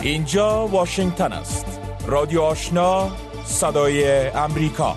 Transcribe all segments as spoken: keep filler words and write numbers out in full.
اینجا واشنگتن است. رادیو آشنا، صدای امریکا.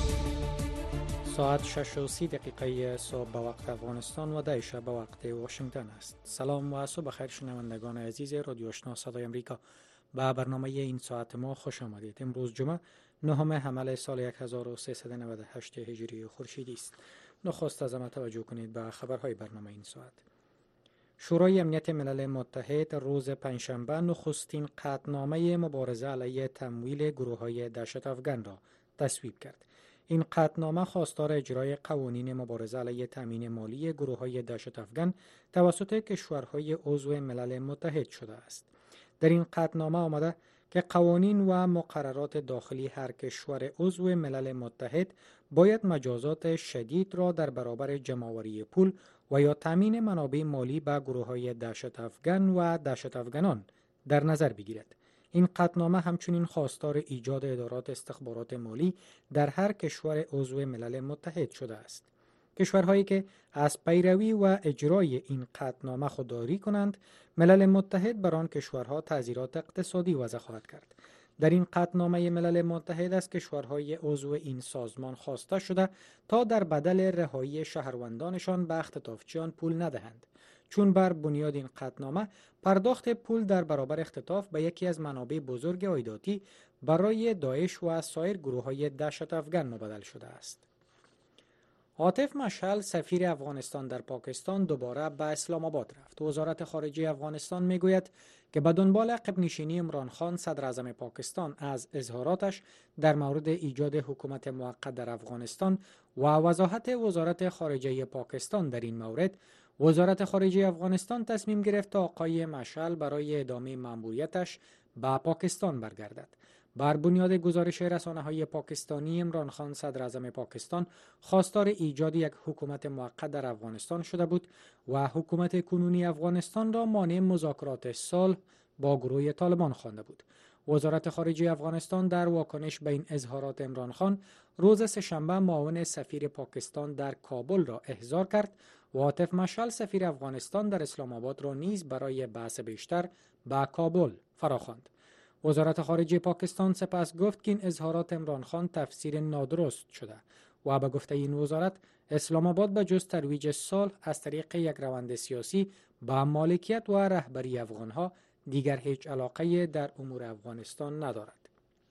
ساعت شش و سی دقیقه صبح به وقت افغانستان و ده شب به وقت واشنگتن است. سلام و صبح بخیر شنوندگان عزیز رادیو آشنا صدای امریکا. به برنامه این ساعت ما خوش آمدید. امروز جمعه نهم حمل سال یک هزار و سیصد و نود و هشت هجری خورشیدی است. نخست از همه توجه کنید به خبرهای برنامه این ساعت. شورای امنیت ملل متحد روز پنجشنبه نخستین قطعنامه مبارزه علیه تمویل گروه‌های دهشت افکن را تصویب کرد. این قطعنامه خواستار اجرای قوانین مبارزه علیه تامین مالی گروه‌های دهشت افکن توسط کشورهای عضو ملل متحد شده است. در این قطعنامه آمده که قوانین و مقررات داخلی هر کشور عضو ملل متحد باید مجازات شدید را در برابر جمع‌آوری پول و یا تامین منابع مالی به گروه‌های دهشت افکن و دهشت افکنان در نظر بگیرد. این قطعنامه همچنین خواستار ایجاد ادارات استخبارات مالی در هر کشور عضو ملل متحد شده است. کشورهایی که از پیروی و اجرای این قطعنامه خودداری کنند، ملل متحد بر آن کشورها تعزیرات اقتصادی وضع خواهد کرد. در این قطعنامه ملل متحد از کشورهای عضو این سازمان خواسته شده تا در بدل رهایی شهروندانشان به اختطافچیان پول ندهند، چون بر بنیاد این قطعنامه پرداخت پول در برابر اختطاف به یکی از منابع بزرگ عایداتی برای داعش و سایر گروه‌های دهشت افکن مبدل شده است. عاطف مشعل سفیر افغانستان در پاکستان دوباره به اسلام آباد رفت. وزارت خارجه افغانستان میگوید که به دنبال عقب نشینی عمران خان صدر اعظم پاکستان از اظهاراتش در مورد ایجاد حکومت موقت در افغانستان و وضاحت وزارت خارجه پاکستان در این مورد، وزارت خارجه افغانستان تصمیم گرفت تا آقای مشعل برای ادامه مأموریتش به پاکستان برگردد. بر بنیاد گزارش رسانه‌های پاکستانی، عمران خان صدر اعظم پاکستان خواستار ایجاد یک حکومت موقت در افغانستان شده بود و حکومت کنونی افغانستان را مانع مذاکرات صلح با گروه طالبان خوانده بود. وزارت خارجه افغانستان در واکنش به این اظهارات عمران خان روز سه‌شنبه معاون سفیر پاکستان در کابل را احضار کرد و عاطف مشعل سفیر افغانستان در اسلام آباد را نیز برای بحث بیشتر به کابل فراخواند. وزارت خارجه پاکستان سپس گفت که این اظهارات عمران خان تفسیر نادرست شده و به گفته این وزارت اسلام آباد به جز ترویج صلح از طریق یک روند سیاسی به مالکیت و رهبری افغانها دیگر هیچ علاقه در امور افغانستان ندارد.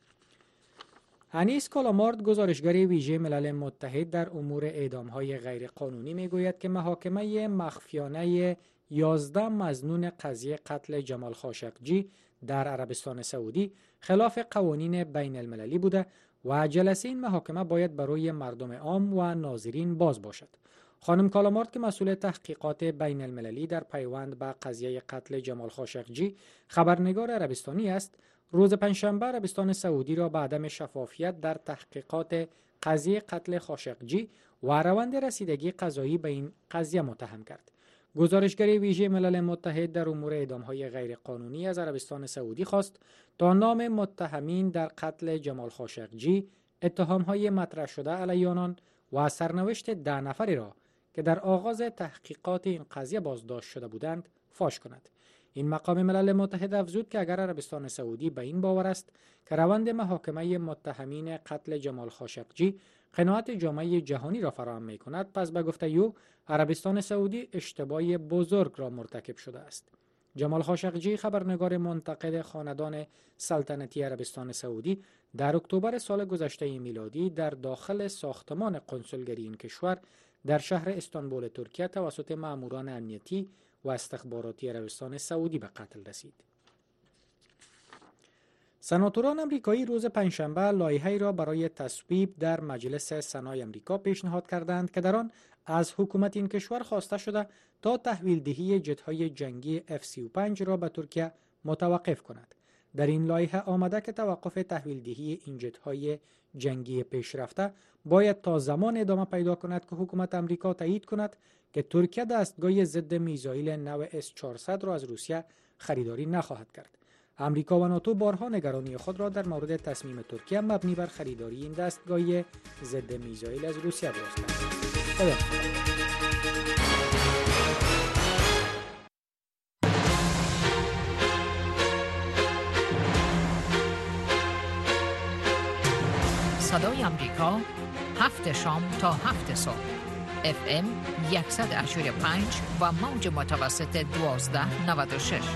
انیس کالامارد، گزارشگر ویژه ملل متحد در امور اعدام‌های غیرقانونی، میگوید که محاکمه مخفیانه یازده مظنون قضیه قتل جمال خاشقجی در عربستان سعودی خلاف قوانین بین المللی بوده و جلسه این محاکمه باید برای مردم عام و ناظرین باز باشد. خانم کالامارد که مسئول تحقیقات بین المللی در پیوند به قضیه قتل جمال خاشقجی خبرنگار عربستانی است، روز پنجشنبه عربستان سعودی را به عدم شفافیت در تحقیقات قضیه قتل خاشقجی و روند رسیدگی قضایی به این قضیه متهم کرد. گزارشگر ویژه ملل متحد در امور اعدام‌های غیرقانونی از عربستان سعودی خواست تا نام متهمین در قتل جمال خاشقجی، اتهام‌های مطرح شده علیه آنان و سرنوشت ده نفری را که در آغاز تحقیقات این قضیه بازداشت شده بودند فاش کند. این مقام ملل متحد افزود که اگر عربستان سعودی به این باور است که روند محاکمه متهمین قتل جمال خاشقجی قناعت جامعه جهانی را فراهم می کند، پس به گفته او عربستان سعودی اشتباه بزرگ را مرتکب شده است. جمال خاشقجی، خبرنگار منتقد خاندان سلطنتی عربستان سعودی، در اکتبر سال گذشته میلادی در داخل ساختمان قنسولگری این کشور در شهر استانبول ترکیه توسط ماموران امنیتی و استخباراتی عربستان سعودی به قتل رسید. سناتوران آمریکایی روز پنجشنبه لایحه‌ای را برای تصویب در مجلس سنای آمریکا پیشنهاد کردند که در آن از حکومت این کشور خواسته شده تا تحویل دهی جت‌های جنگی اف سی و پنج را به ترکیه متوقف کند. در این لایحه آمده که توقف تحویل دهی این جت‌های جنگی پیشرفته باید تا زمان ادامه پیدا کند که حکومت آمریکا تایید کند که ترکیه دستگاه ضد میزایل نو اس چهارصد را از روسیه خریداری نخواهد کرد. آمریکا و ناتو بارها نگرانی خود را در مورد تصمیم ترکیه مبنی بر خریداری این دستگاه ضد میزایل از روسیه باز کردند. صدای آمریکا، هفت شام تا هفت صبح. اف ام صد و هشتاد و پنج و موج متوسط دوازده نود و شش.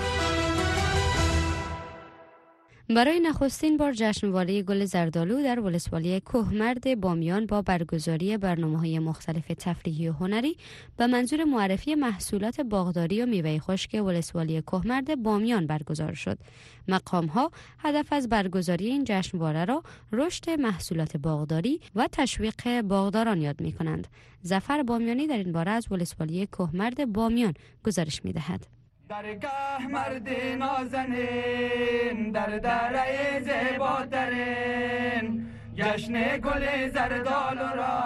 برای نخستین بار جشنواره گل زردآلو در ولسوالی کوهمرد بامیان با برگزاری برنامه‌های مختلف تفریحی و هنری به منظور معرفی محصولات باغداری و میوه خشک ولسوالی کوهمرد بامیان برگزار شد. مقام‌ها هدف از برگزاری این جشنواره را رشد محصولات باغداری و تشویق باغداران یاد می‌کنند. ظفر بامیانی در این باره از ولسوالی کوهمرد بامیان گزارش می‌دهد. درگاه مرد نازنین در دره زیباترین جشن گل زردآلو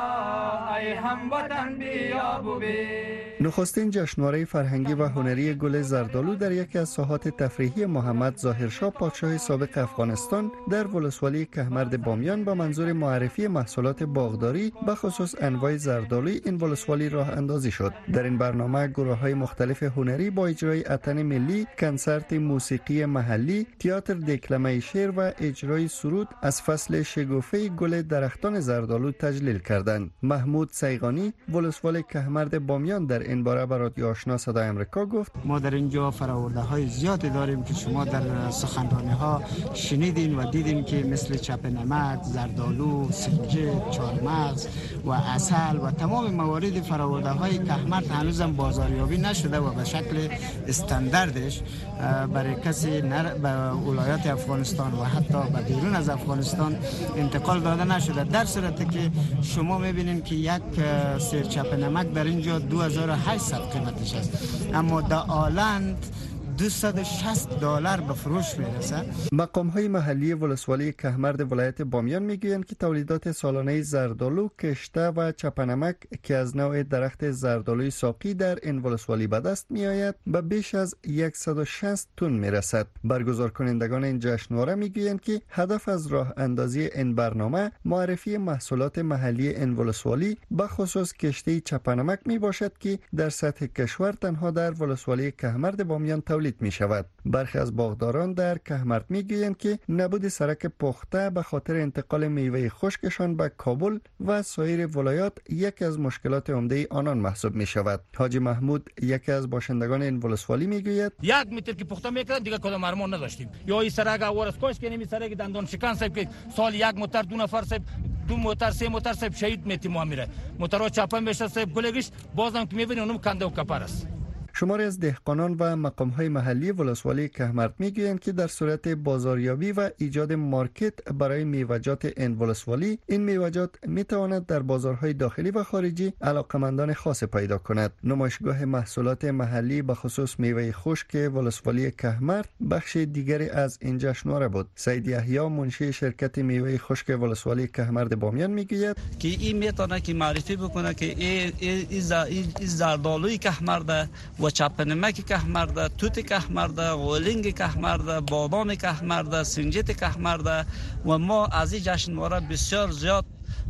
را ای هموطن بیا ببین. نخستین جشنواره فرهنگی و هنری گل زردآلو در یکی از ساحات تفریحی محمد ظاهرشاه پادشاه سابق افغانستان در ولسوالی کوهمرد بامیان با منظور معرفی محصولات باغداری به خصوص انواع زردآلوی این ولسوالی راه اندازی شد. در این برنامه گروه‌های مختلف هنری با اجرای اتن ملی، کنسرت موسیقی محلی، تئاتر دکلمه شعر و اجرای سرود از فصل شگوفه گل درختان زردآلو تجلیل کردند. محمود سیغانی ولسوالی کوهمرد بامیان در این باره به رادیو آشنا صدای آمریکا گفت: ما در اینجا فراورده های زیادی داریم که شما در سخنرانی ها شنیدین و دیدین که مثل چپ نمک، زردآلو، سنجد، چهارمغز و عسل و تمام موارد فراورده های کوهمرد هنوزم بازاریابی نشده و به شکل استانداردش برای کسی به ولایات افغانستان و حتی به بیرون از افغانستان انتقال داده نشده. در صورتی که شما میبینین که یک سیر چپ نمک در اینجا دو هزار و هشتصد قیمتش است، اما در آلند دویست و شصت دلار به فروش میرسه. مقام های محلی ولسوالی کوهمرد ولایت بامیان میگویند که تولیدات سالانه زردآلو، کشته و چپنمک که از نوع درخت زردآلوی ساقی در این ولسوالی به دست میآید به بیش از صد و شصت تن میرسد. برگزار کنندگان این جشنواره میگویند که هدف از راه اندازی این برنامه معرفی محصولات محلی این ولسوالی به خصوص کشته چپنمک می باشد که در سطح کشور تنها در ولسوالی کوهمرد بامیان تولید می شود. برخی از باغداران در کوهمرد می گویند که نبود سرک پخته به خاطر انتقال میوه خشکشان به کابل و سایر ولایات یکی از مشکلات عمده آنان محسوب می شود. حاجی محمود یکی از باشندگان این ولسوالی می گوید: یک متر که پخته میکردن دیگه کدام ارمان نداشتیم. یا این سرک اورس کوش که نمی سرک دندان شکن صاحب که سال یک موتر دو نفر صاحب دو موتر سه موتر صاحب شهید میتیم میره. موترها چاپا میشه صاحب گلگیش بازم که میبینیم اونم کنده و کپر است. شماری از دهقانان و مقام‌های محلی ولسوالی کوهمرد میگویند که در صورت بازاریابی و ایجاد مارکت برای میوه‌جات این ولسوالی، این میوه‌جات میتواند در بازارهای داخلی و خارجی علاقمندان خاص پیدا کند. نمایشگاه محصولات محلی به خصوص میوه خشک ولسوالی کوهمرد بخش دیگری از این جشنواره بود. سید یحیی منشی شرکت میوه خشک ولسوالی کوهمرد بامیان میگوید که این میتونه که معرفی بکنه که این این زردآلوی کوهمرد و چپنمک کوهمرد، توت کوهمرد، غولینگ کوهمرد، بادام کوهمرد، سنجد کوهمرد و ما از این جشنواره بسیار زیاد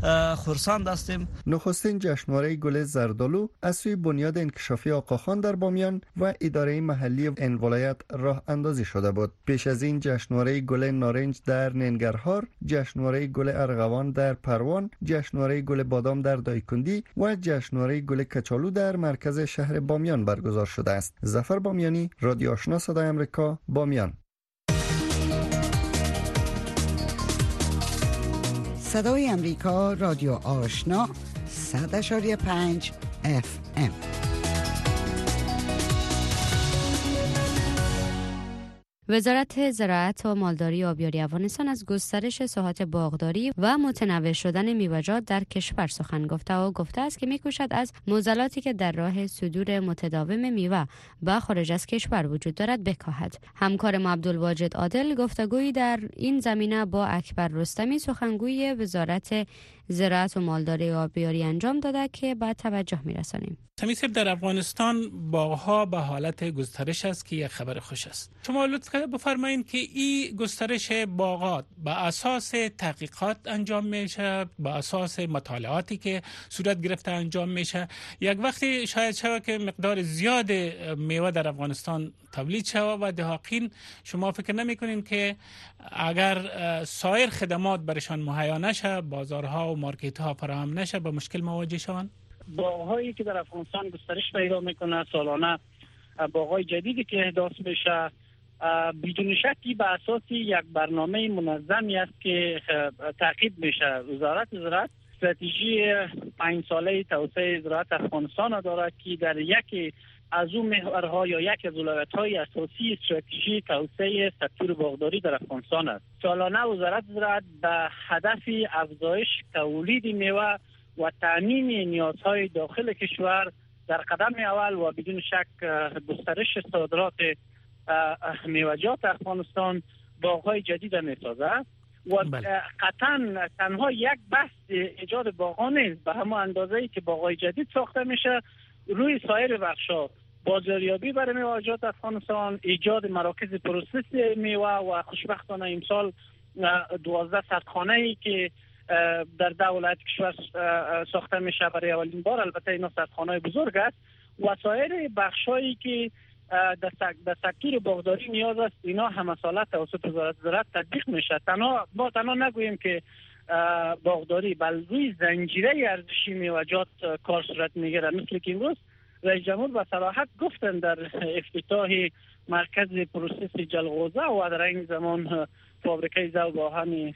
خرسند هستیم. نخستین جشنواره گل زردآلو از سوی بنیاد انکشافی آقاخان در بامیان و اداره محلی این ولایت راه اندازی شده بود. پیش از این جشنواره گل نارنج در ننگرهار، جشنواره گل ارغوان در پروان، جشنواره گل بادام در دایکندی و جشنواره گل کچالو در مرکز شهر بامیان برگزار شده است. ظفر بامیانی، رادیو آشنا صدای آمریکا، بامیان. صدای امریکا، رادیو آشنا، صد و شش و پنج اف ام. وزارت زراعت و مالداری و آبیاری افغانستان از گسترش ساحات باغداری و متنوع شدن میوه‌جات در کشور سخن گفته و گفته است که می‌کوشد از معضلاتی که در راه صدور متداوم میوه به خارج از کشور وجود دارد بکاهد. همکارم عبدالواجد عادل گفتگویی در این زمینه با اکبر رستمی، سخنگوی وزارت زراعت و مالداری آبیاری انجام داده که به توجه می‌رسانیم. سمیسر در افغانستان باغ‌ها به حالت گسترش است که یک خبر خوش است. شما لطفاً بفرمایید که این گسترش باغات به اساس تحقیقات انجام میشه، به اساس مطالعاتی که صورت گرفته انجام میشه. یک وقتی شاید شود که مقدار زیاد میوه در افغانستان تولید شود و دهقان شما فکر نمی‌کنین که اگر سایر خدمات برشان مهیا نشه، بازارها و مارکت‌ها فراهم نشه، به مشکل مواجه شوند؟ باغ‌هایی که در افغانستان گسترش پیدا میکنه، سالانه باغ‌های جدیدی که احداث میشه، بدون شکی به اساس یک برنامه منظمی است که تعقیب میشه. وزارت زراعت استراتژی پنج ساله توسعه زراعت افغانستان دارد که در یکی از اون محورها یا یک از اولویت‌های اساسی استراتژی توسعه سکتور باغداری در افغانستان است. سالانه وزارت زراعت به هدف افزایش تولید میوه و تامین نیازهای داخل کشور در قدم اول و بدون شک گسترش صادرات میوه‌جات افغانستان باغ‌های جدید می‌سازد و قطعاً تنها یک بحث ایجاد باغ‌ها نیست، به همون اندازه‌ای که باغ‌های جدید ساخته میشه روی سایر بخش‌ها بازاریابی برای میوه‌جات افغانستان، ایجاد مراکز پروسس میوه و خوشبختانه امسال دوازده سردخانه‌ای که در ده ولایت کشور ساخته میشه برای اولین بار، البته اینا سردخانه‌های بزرگ است و سایر بخشایی که در سکتور باغداری نیاز است اینا همه ساله توسط وزارت زراعت تطبیق میشه. تنها ما تنها نگوییم که باغداری، بل روی زنجیره ارزشی میوه‌جات کار صورت میگیره، مثل که امروز رئیس جمهور با صراحت گفتن در افتتاح مرکز پروسس جلغوزه و در این زمان فابریکه ذوب آهن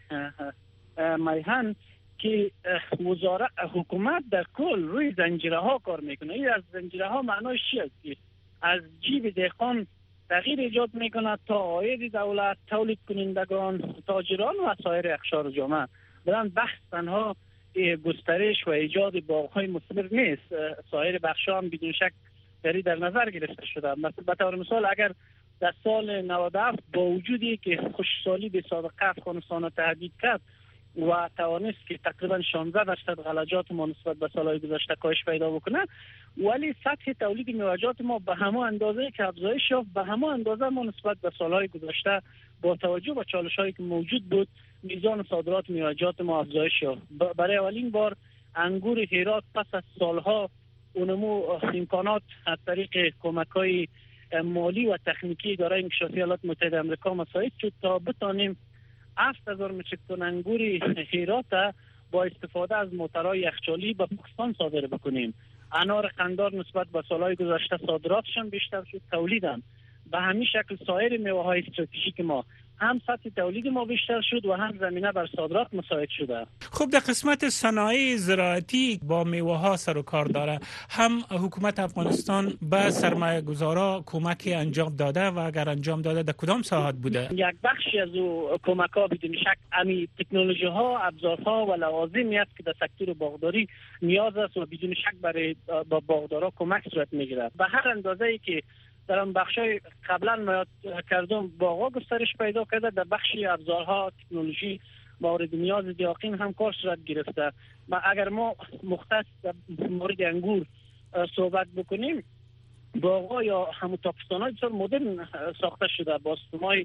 میهن که وزارت حکومت در کل روی زنجیره ها کار میکنه. این از زنجیره ها معناش چی است؟ که از جیب دهقان تغییر ایجاد میکنه تا عاید دولت، تولید کنندگان، تاجران و سایر اقشار جامعه. بران بحث تنها گسترش و ایجاد باغ‌های مثمر نیست، سایر بخش‌ها هم بدون شک داری در نظر گرفته شده. مثلا به طور مثال اگر در سال نود و هفت با وجودی که خشکسالی به سابقه افغانستان را تهدید کرد و توانست که تقریبا شانزده درصد غلجات ما نسبت به سالهای گذشته کاهش پیدا بکنه، ولی سطح تولید میوه‌جات ما به همون اندازه که افزایش یافت، به همون اندازه ما نسبت به سالهای گذشته با توجه به چالش‌هایی که موجود بود میزان صادرات میوه‌جات ما افزایش یافت. برای اولین بار انگور هرات پس از سالها اونمو امکانات از طریق کمک‌های مالی و تکنیکی اداره انکشافی ایالات متحده آمریکا مساعد شد تا بتانیم هفت هزار متریک تن انگور هرات با استفاده از موترهای یخچالی به پاکستان صادر بکنیم. انار قندار نسبت به سالهای گذشته صادراتشان بیشتر شد، تولیدم به همین شکل سایر میوه‌های استراتژیک ما هم سطح تولید ما بیشتر شد و هم زمینه بر صادرات مساعد شده. خب در قسمت صنایع زراعتی با میوه ها سر و کار داره، هم حکومت افغانستان به سرمایه گذارا کمک انجام داده و اگر انجام داده در کدام ساحات بوده؟ یک بخشی از او کمک ها بدون شک امی تکنولوژی ها، ابزارها و لوازمی است که در سکتور باغداری نیاز است و بدون شک برای با باغدارا کمک صورت میگیره. به هر اندازه‌ای که در آن بخشای قبلا ما کردم باغ‌ها گسترش پیدا کرده، در بخش ابزارها، تکنولوژی مورد نیاز دهقان هم کار صورت گرفته. و اگر ما مختص در مورد انگور صحبت بکنیم، باغ‌ها یا همون تاکستان‌های بسیار مدرن ساخته شده با سیستم‌های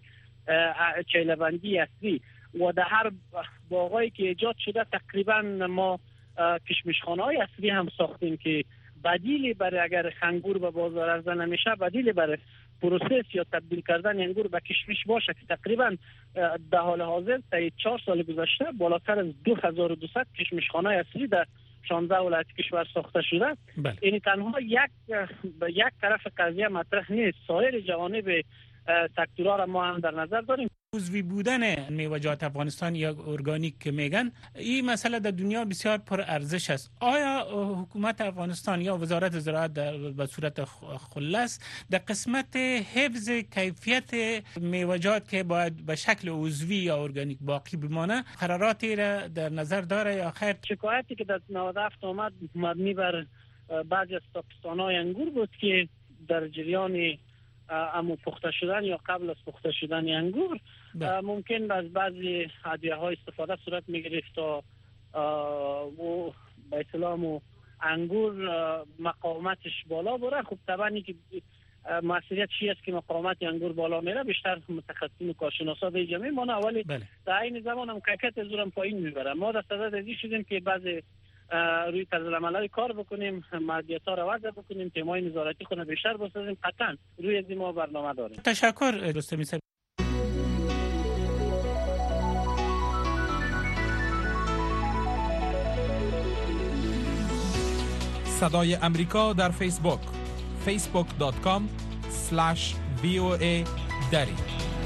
چیله‌بندی اصلی و در هر باغ‌هایی که ایجاد شده تقریبا ما کشمشخانه‌های اصلی هم ساختیم که بدیلی برای اگر انگور به بازار عرضه نمیشه، بدیلی برای پروسس یا تبدیل کردن انگور به کشمش باشه که تقریبا در حال حاضر تا چهار سال گذشته بالاتر از دو هزار و دویست کشمشخانه اصلی در شانزده ولایت کشور ساخته شده. این تنها یک یک طرف قضیه مطرح نیست، سایر جوانب سکتورها را ما هم در نظر داریم. عضوی بودن میوه‌جات افغانستان یا ارگانیک که میگن، این مسئله در دنیا بسیار پر ارزش است. آیا حکومت افغانستان یا وزارت زراعت در به صورت خلاص در قسمت حفظ کیفیت میوه‌جات که باید به شکل عضوی یا ارگانیک باقی بمانه قراراتی را در نظر داره یا خیر؟ شکایتی که در نود و هفت آمد مبنی بر بعضی از تاکستان‌های انگور بود که در جریان اما پخته شدن یا قبل از پخته شدن انگور ممکن از بعضی ادویه های استفاده صورت میگرفت تا و به اصطلاح و انگور مقاومتش بالا بره. خب طبعا که مسئولیت چی است که مقاومت انگور بالا میره بیشتر متخصصین و کارشناسا به جمعی ما، ولی در این زمان هم کیفیت زورم پایین میبره. ما در صدد ازی شدیم که بعضی روی طرز العمل کار بکنیم، مدیریت‌ها رو وضع بکنیم، تیمای نظارتی خونه بیشتر بسازیم. قطعا روی از ما برنامه داریم. تشکر رستمی صاحب. صدای امریکا در فیسبوک فیسبوک دات کام اسلش وی او ای دری.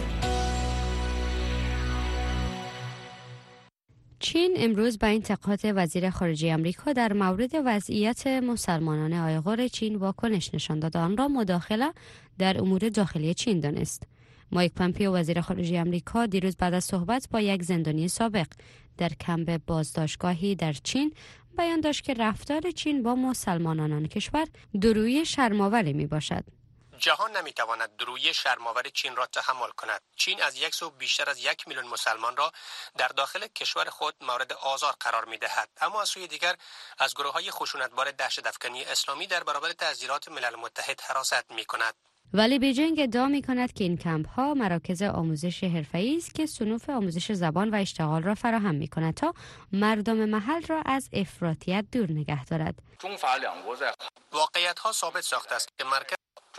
چین امروز به انتقاد وزیر خارجه آمریکا در مورد وضعیت مسلمانان آیغور چین واکنش نشان داد، آن را مداخله در امور داخلی چین دانست. مایک پامپیو وزیر خارجه آمریکا دیروز بعد از صحبت با یک زندانی سابق در کمپ بازداشتگاهی در چین بیان داشت که رفتار چین با مسلمانان آن کشور درویی شرم‌آوری میباشد. جهان نمیتواند درویی شرم‌آور چین را تحمل کند. چین از یک سو بیشتر از یک میلیون مسلمان را در داخل کشور خود مورد آزار قرار میدهد، اما از سوی دیگر از گروه‌های خشونتبار دهشت‌افکنی اسلامی در برابر تحذیرات ملل متحد حراست میکند. ولی بیجینگ ادعا می‌کند که این کمپ‌ها مراکز آموزش حرفه‌ای است که صنوف آموزش زبان و اشتغال را فراهم می‌کند تا مردم محل را از افراطیت دور نگه دارد. واقعیت‌ها ثابت ساخته است که مرکز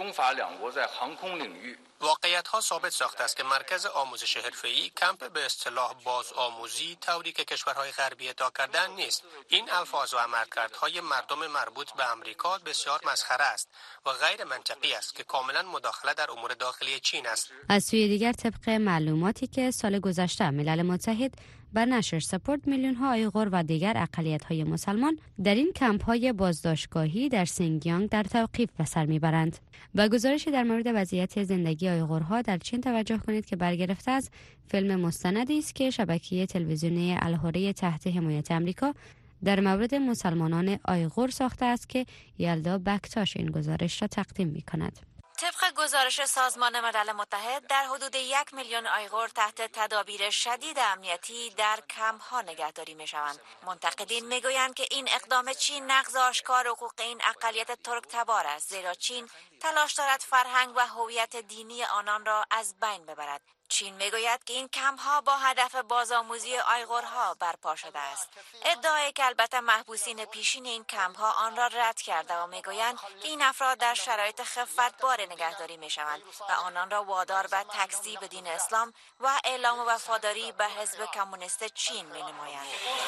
واقعیت‌ها ثابت ساخته است که مرکز آموزش حرفه‌ای کمپ به اصطلاح بازآموزی طوری که کشورهای غربی ادعا کردن نیست. این الفاظ و عملکردهای مردم مربوط به امریکا بسیار مسخره است و غیر منطقی است که کاملا مداخله در امور داخلی چین است. از سوی دیگر طبق معلوماتی که سال گذشته ملل متحد بر نشر سپرد، میلیون‌ها آیغور و دیگر اقلیت‌های مسلمان در این کمپ‌های بازداشتگاهی در سینگیانگ در توقیف به سر میبرند. و گزارشی در مورد وضعیت زندگی آیغورها در چین توجه کنید که برگرفته از فیلم مستندی است که شبکه تلویزیونی الحریه تحت حمایت آمریکا در مورد مسلمانان آیغور ساخته است که یلدا بکتاش این گزارش را تقدیم می‌کند. طبق گزارش سازمان ملل متحد در حدود یک میلیون آیغور تحت تدابیر شدید امنیتی در کمپ‌ها نگهداری می‌شوند. منتقدین می‌گویند که این اقدام چین نقض آشکار حقوق این اقلیت ترک تبار است، زیرا چین تلاش دارد فرهنگ و هویت دینی آنان را از بین ببرد. چین میگوید که این کمپ‌ها با هدف بازآموزی آیغورها برپا شده است. ادعایی که البته محبوسین پیشین این کمپ‌ها آن را رد کرده و میگویند که این افراد در شرایط خفت‌بار نگهداری میشوند و آنان را وادار به تکذیب دین اسلام و اعلام وفاداری به حزب کمونیست چین مینمایند.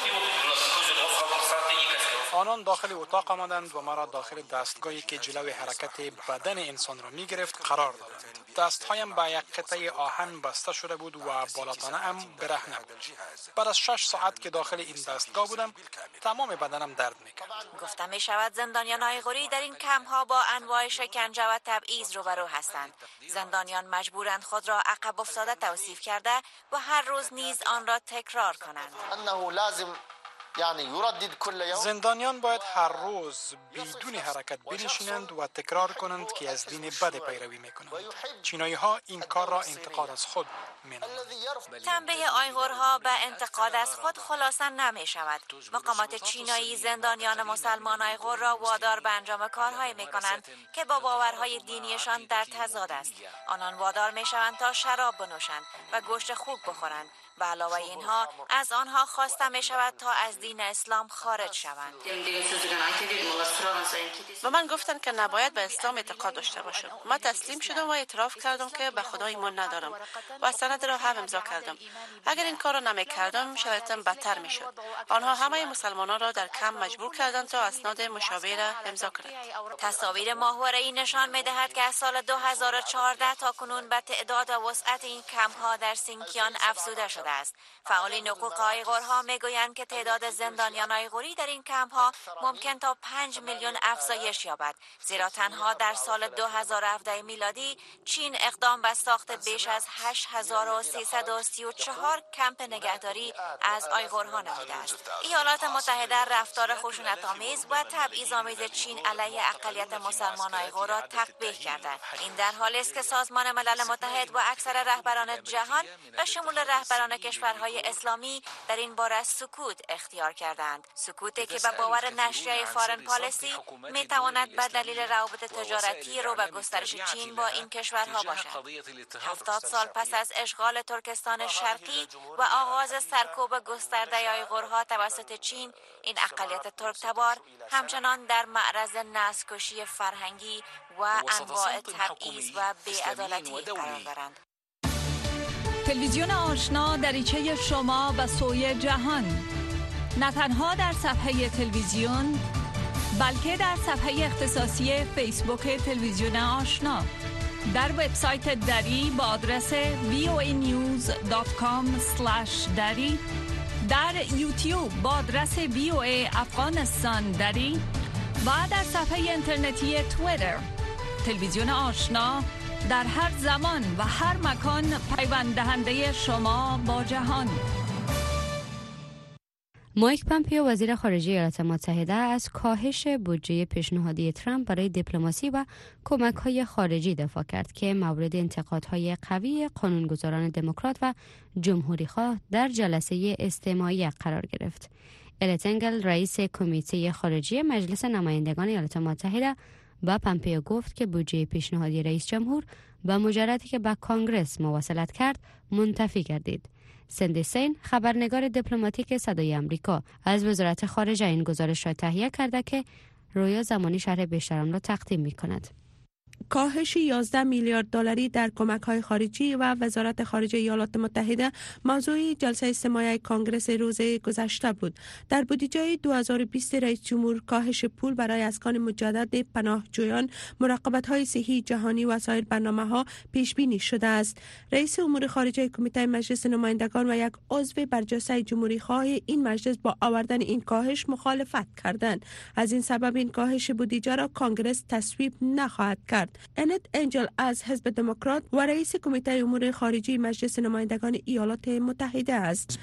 آنان داخل اتاق آمدند و مرا داخل دستگاهی که جلوی حرکت بدن انسان را می گرفت قرار دادند. دستهایم به یک قطعه آهن بسته شده بود و بالاتانه هم برهنه بود. بعد از شش ساعت که داخل این دستگاه بودم تمام بدنم درد میکرد. گفته می شود زندانیان آیغوری در این کمپ ها با انواع شکنجه و تبعیض روبرو هستند. زندانیان مجبورند خود را عقب افتاده توصیف کرده و هر روز نیز آن را تکرار کنند. زندانیان باید هر روز بدون حرکت بنشینند و تکرار کنند که از دین بد پیروی میکنند. چینایی ها این کار را انتقاد از خود مینامند. تنبیه آیغورها به انتقاد از خود خلاصه نمی شود. مقامات چینایی زندانیان مسلمان آیغور را وادار به انجام کارهایی می کنند که با باورهای دینیشان در تضاد است. آنان وادار می شوند تا شراب بنوشند و گوشت خوک بخورند. به علاوه اینها از آنها خواسته می شود تا از دین اسلام خارج شوند. و من گفتن که نباید به اسلام اعتقاد داشته باشم. من تسلیم شدم و اعتراف کردم که به خدا ایمان ندارم و سند را هم امضا کردم. اگر این کار را نمی کردم شرایطم بدتر می شد. آنها همه مسلمانان را در کمپ مجبور کردند تا اسناد مشابه را امضا کنند. تصاویر ماهواره‌ای نشان می دهد که از سال دو هزار و چهارده تا کنون به تعداد و وسعت این کمپ ها در سینکیان افزوده شده است. فعالین حقوق آیغورها میگویند که تعداد زندانیان آیغوری در این کمپ ها ممکن تا پنج میلیون افزایش یابد، زیرا تنها در سال دو هزار و هفده میلادی چین اقدام به ساخت بیش از هشت هزار هزار و سیصد و سی و چهار کمپ نگهداری از آیغورها نموده است. ایالات متحده رفتار خشونت‌آمیز و تبعیض‌آمیز چین علیه اقلیت مسلمان آیغور را تقبیح کردند. این در حالی است که سازمان ملل متحد و اکثر رهبران جهان و شمول رهبران کشورهای اسلامی در این باره سکوت اختیار کردند. سکوتی که به باور نشریه فارن پالیسی می تواند به دلیل روابط تجارتی رو به گسترش چین با این کشورها باشد. هفتاد سال پس از اشغال ترکستان شرقی و آغاز سرکوب گسترده آیغورها توسط چین، این اقلیت ترک تبار همچنان در معرض نسل‌کشی فرهنگی و انواع تبعیض و بی‌عدالتی قرار دارند. تلویزیون آشنا دریچه شما به سوی جهان، نه تنها در صفحه تلویزیون بلکه در صفحه اختصاصی فیسبوک تلویزیون آشنا، در وبسایت دری با آدرس وی او ای نیوز دات کام اسلش دری، در یوتیوب با آدرس وی او ای افغانستان دری و در صفحه اینترنتی توییتر. تلویزیون آشنا در هر زمان و هر مکان پیوند دهنده شما با جهان. مایک پامپیو وزیر خارجه ایالات متحده از کاهش بودجه پیشنهادی ترامپ برای دیپلماسی و کمک‌های خارجی دفاع کرد که مورد انتقادهای قوی قانونگذاران دموکرات و جمهوری‌خواه در جلسه استماعی قرار گرفت. الیت انگل رئیس کمیته خارجی مجلس نمایندگان ایالات متحده با پامپیو گفت که بودجه پیشنهادی رئیس جمهور با مجردی که به کانگرس مواصلت کرد منتفی گردید. سندی سین خبرنگار دیپلماتیک صدای آمریکا از وزارت خارجه این گزارش را تهیه کرده که رویا زمانی شرح بیشتر آن را تقدیم می‌کند. کاهش یازده میلیارد دلاری در کمک‌های خارجی و وزارت خارجه ایالات متحده موضوع جلسه استماعی کانگرس روز گذشته بود. در بودجه دو هزار و بیست رئیس جمهور کاهش پول برای اسکان مجدد پناهجویان، مراقبت‌های صحی جهانی و سایر برنامه‌ها پیش بینی شده است. رئیس امور خارجه کمیته مجلس نمایندگان و یک عضو برجسته جمهوری‌خواه این مجلس با آوردن این کاهش مخالفت کردند. از این سبب این کاهش بودجه را کانگرس تصویب نخواهد کرد. الیت انگل از حزب دموکرات و رئیس کمیته امور خارجی مجلس نمایندگان ایالات متحده است.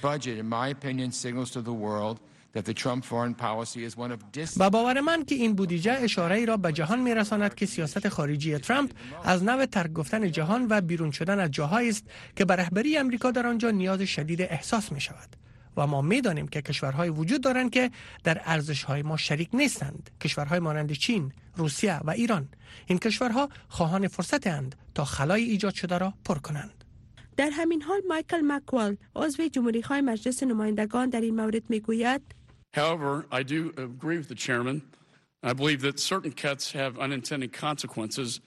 با باور من که این بودجه اشاره ای را به جهان می‌رساند که سیاست خارجی ترامپ از نوع ترک گفتن جهان و بیرون شدن از جاهایی است که به رهبری امریکا در آنجا نیاز شدید احساس می شود. و ما می‌دانیم که کشورهای وجود دارند که در ارزش‌های ما شریک نیستند. کشورهای مانند چین، روسیه و ایران. این کشورها خواهان فرصت‌اند تا خلای ایجاد شده را پر کنند. در همین حال مایکل مکوال عضو جمهوری‌خواه مجلس نمایندگان در این مورد می‌گوید However, I do agree with the chairman. I believe that certain cuts have unintended consequences.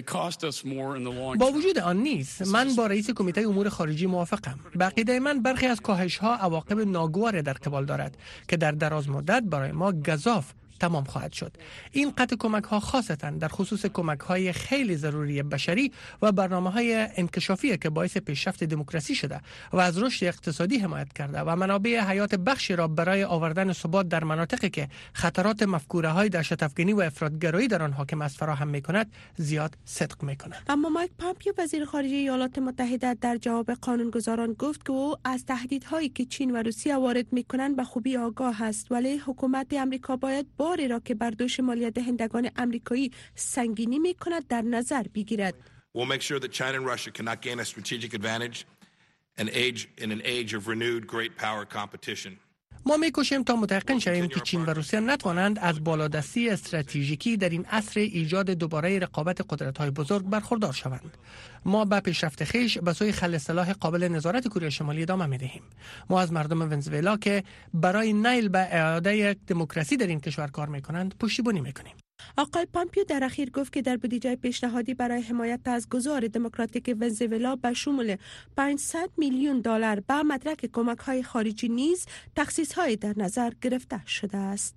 با وجود آن نیز من با رئیس کمیته امور خارجی موافقم. به عقیده من برخی از کاهش‌ها عواقب ناگوار در قبال دارد که در دراز مدت برای ما گزاف تمام خواهد شد. این قطع کمک‌ها خاصتاً در خصوص کمک‌های خیلی ضروری بشری و برنامه‌های انکشافی که باعث پیشرفت دموکراسی شده و از رشد اقتصادی حمایت کرده و منابع حیات بخشی را برای آوردن ثبات در مناطقی که خطرات مفکوره‌های دهشت‌افکنی و افراط‌گرایی در آن حاکم است فراهم می‌کند زیاد صدق می‌کند. اما مایک پامپیو وزیر خارجه ایالات متحده در جواب قانونگذاران گفت که او از تهدیدهایی که چین و روسیه وارد می‌کنند به خوبی آگاه است، ولی حکومت آمریکا باید باری را که بر دوش مالیات دهندگان آمریکایی سنگینی می‌کند در نظر بگیرد. We'll make sure that China and Russia cannot gain a strategic advantage and age in an age of renewed great power competition. ما می‌کوشیم تا متيقن شویم که چین و روسیه نتوانند از بالادستی استراتژیکی در این عصر ایجاد دوباره رقابت قدرت‌های بزرگ برخوردار شوند. ما به پیشرفت خویش به سوی خلق سلاح قابل نظارت کره شمالی ادامه می‌دهیم. ما از مردم ونزوئلا که برای نیل به اعاده دموکراسی در این کشور کار می‌کنند پشتیبانی می‌کنیم. آقای پامپیو در اخیر گفت که در بودجه پیشنهادی برای حمایت از گذار دموکراتیک ونزوئلا به شمول پانصد میلیون دلار به مدرک کمک‌های خارجی نیز تخصیص‌های در نظر گرفته شده است.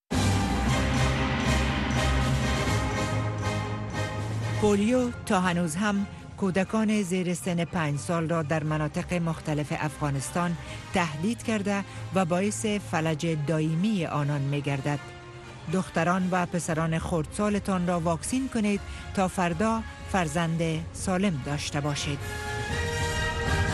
پولیو تا هنوز هم کودکان زیر سن پنج سال را در مناطق مختلف افغانستان تهدید کرده و باعث فلج دائمی آنان می‌گردد. دختران و پسران خردسالتان را واکسین کنید تا فردا فرزند سالم داشته باشید.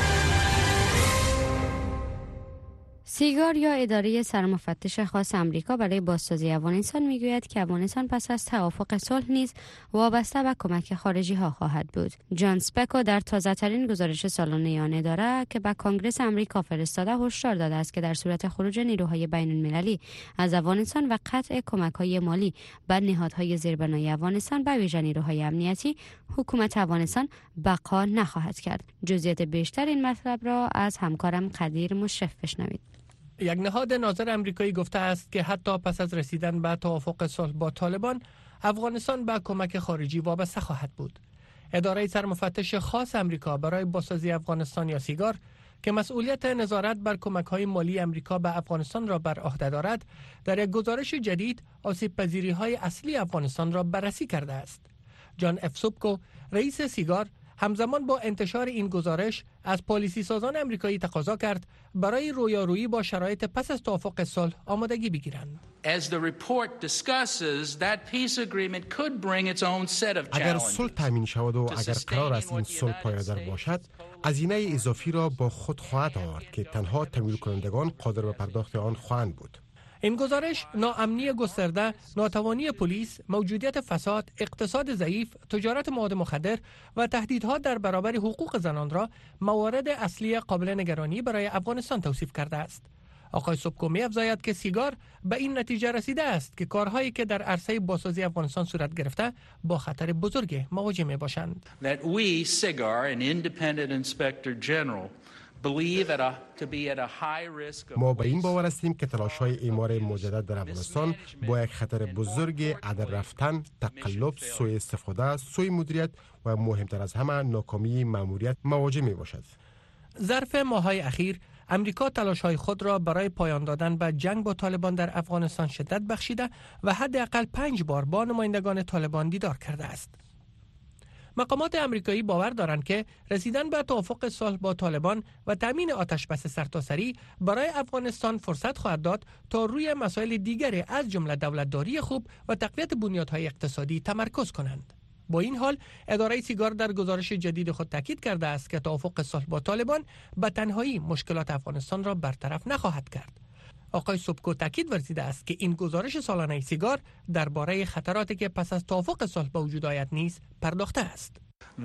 سیگار یا اداره سرمفتش خاص امریکا برای بازسازی افغانستان میگوید که افغانستان پس از توافق صلح نیز وابسته به کمک خارجی ها خواهد بود. جان سپکو در تازه ترین گزارش سالانه آن اداره که به کنگره امریکا فرستاده هشدار داده است که در صورت خروج نیروهای بین المللی از افغانستان و قطع کمک های مالی به نهادهای زیربنای افغانستان به ویژه نیروهای امنیتی، حکومت افغانستان بقا نخواهد کرد. جزئیات بیشتر این مطلب را از همکارم قدیر مشرف بشنوید. یک نهاد ناظر امریکایی گفته است که حتی پس از رسیدن به توافق صلح با طالبان، افغانستان به کمک خارجی وابسته خواهد بود. اداره سرمفتش خاص امریکا برای بازسازی افغانستان یا سیگار که مسئولیت نظارت بر کمک‌های مالی امریکا به افغانستان را بر عهده دارد، در یک گزارش جدید آسیب‌پذیری‌های اصلی افغانستان را بررسی کرده است. جان اف سوبکو، رئیس سیگار، همزمان با انتشار این گزارش از پالیسی سازان امریکایی تقاضا کرد برای رویارویی با شرایط پس از توافق صلح آمادگی بگیرند. اگر صلح تامین شود و اگر قرار است این صلح پایدار باشد، هزینه اضافی را با خود خواهد آورد که تنها تمویل کنندگان قادر به پرداخت آن خواهند بود. این گزارش ناامنی گسترده، ناتوانی پلیس، موجودیت فساد، اقتصاد ضعیف، تجارت مواد مخدر و تهدیدها در برابر حقوق زنان را موارد اصلی قابل نگرانی برای افغانستان توصیف کرده است. آقای سوبکو می‌افزاید که سیگار به این نتیجه رسیده است که کارهایی که در عرصه بازسازی افغانستان صورت گرفته با خطر بزرگ مواجه می‌باشند. ما به این باور هستیم که تلاش‌های اعمار مجدد در افغانستان با یک خطر بزرگ عدل رفتن، تقلب، سوء استفاده، سوء مدیریت و مهمتر از همه ناکامی ماموریت مواجه می باشد. ظرف ماه‌های اخیر امریکا تلاش‌های خود را برای پایان دادن به جنگ با طالبان در افغانستان شدت بخشیده و حداقل پنج بار با نمایندگان طالبان دیدار کرده است. مقامات امریکایی باور دارند که رسیدن به توافق صلح با طالبان و تامین آتشبس سرتاسری برای افغانستان فرصت خواهد داد تا روی مسائل دیگری از جمله دولتداری خوب و تقویت بنیادهای اقتصادی تمرکز کنند. با این حال اداره سیگار در گزارش جدید خود تاکید کرده است که توافق صلح با طالبان به تنهایی مشکلات افغانستان را برطرف نخواهد کرد. آقای سوبکو تاکید ورزیده است که این گزارش سالانه سیگار درباره خطراتی که پس از توافق صلح به وجود آید نیز پرداخته است.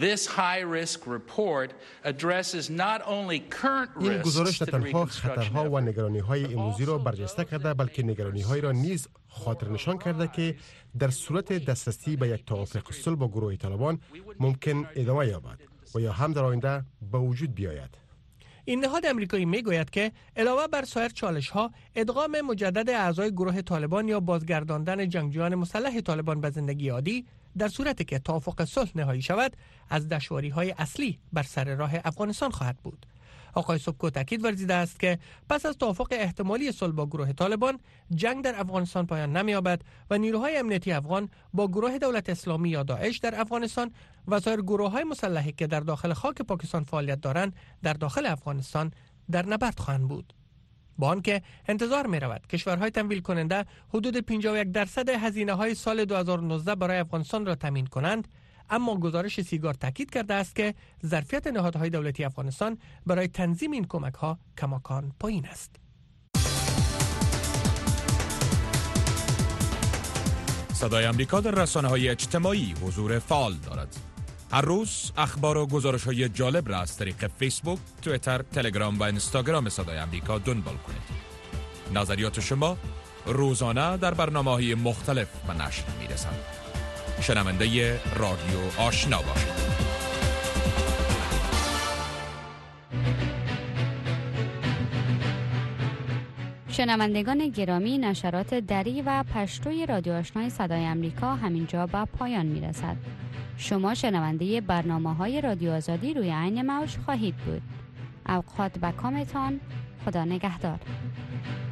این گزارش نه تنها خطرها و نگرانی‌های امروزی را برجسته کرده بلکه نگرانی‌های را نیز خاطر نشان کرده که در صورت دسترسی به یک توافق صلح با گروه طالبان ممکن ادامه یابد و یا هم در آینده به وجود بیاید. این نهاد امریکایی میگوید که علاوه بر سایر چالش‌ها، ادغام مجدد اعضای گروه طالبان یا بازگرداندن جنگجویان مسلح طالبان به زندگی عادی در صورتی که توافق صلح نهایی شود، از دشواری‌های اصلی بر سر راه افغانستان خواهد بود. آقای سوبکو تاکید ورزیده است که پس از توافق احتمالی صلح با گروه طالبان، جنگ در افغانستان پایان نمی‌یابد و نیروهای امنیتی افغان با گروه دولت اسلامی یا داعش در افغانستان و سایر گروه‌های مسلحی که در داخل خاک پاکستان فعالیت دارند در داخل افغانستان در نبرد خواهند بود. با آنکه انتظار می رود کشورهای تمویل کننده حدود پنجاه و یک درصد هزینه‌های سال دو هزار و نوزده برای افغانستان را تامین کنند، اما گزارش سیگار تاکید کرده است که ظرفیت نهادهای دولتی افغانستان برای تنظیم این کمک‌ها کماکان پایین است. صدای آمریکا در رسانه‌های اجتماعی حضور فعال دارد. هر روز اخبار و گزارش‌های جالب را از طریق فیسبوک، توییتر، تلگرام و اینستاگرام صدای آمریکا دنبال کنید. نظریات شما روزانه در برنامه‌های مختلف به نشر می‌رسند. شنونده رادیو آشنا باشید. شنوندگان گرامی، نشرات دری و پشتوی رادیو آشنای صدای آمریکا همینجا به پایان میرسد. شما شنونده برنامه‌های رادیو آزادی روی عین موج خواهید بود. اوقات و کامتان، خدا نگهدار.